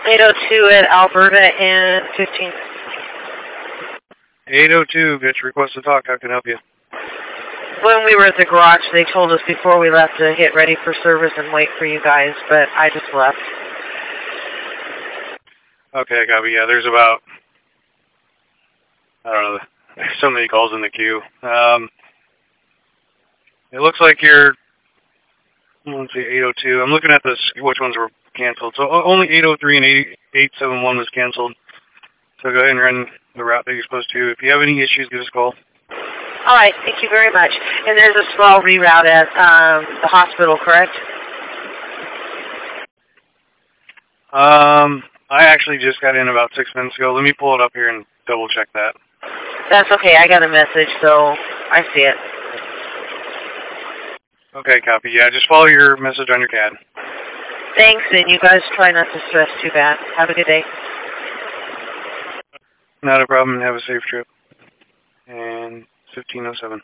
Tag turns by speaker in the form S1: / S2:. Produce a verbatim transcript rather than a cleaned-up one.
S1: eight oh two at Alberta and fifteen.
S2: eight oh two, bitch, request to talk. How can I help you?
S1: When we were at the garage, they told us before we left to get ready for service and wait for you guys, but I just left.
S2: Okay, copy. Yeah, there's about, I don't know, there's so many calls in the queue. Um, it looks like you're, let's see, eight oh two. I'm looking at this, which ones were canceled. So only eight oh three and eight seventy-one was canceled. So go ahead and run the route that you're supposed to. If you have any issues, give us a call.
S1: All right, thank you very much. And there's a small reroute at um, the hospital, correct?
S2: Um, I actually just got in about six minutes ago. Let me pull it up here and double check that.
S1: That's okay. I got a message, so I see it.
S2: Okay, copy. Yeah, just follow your message on your C A D.
S1: Thanks, and you guys try not to stress too bad. Have a good day.
S2: Not a problem. Have a safe trip. And fifteen oh seven.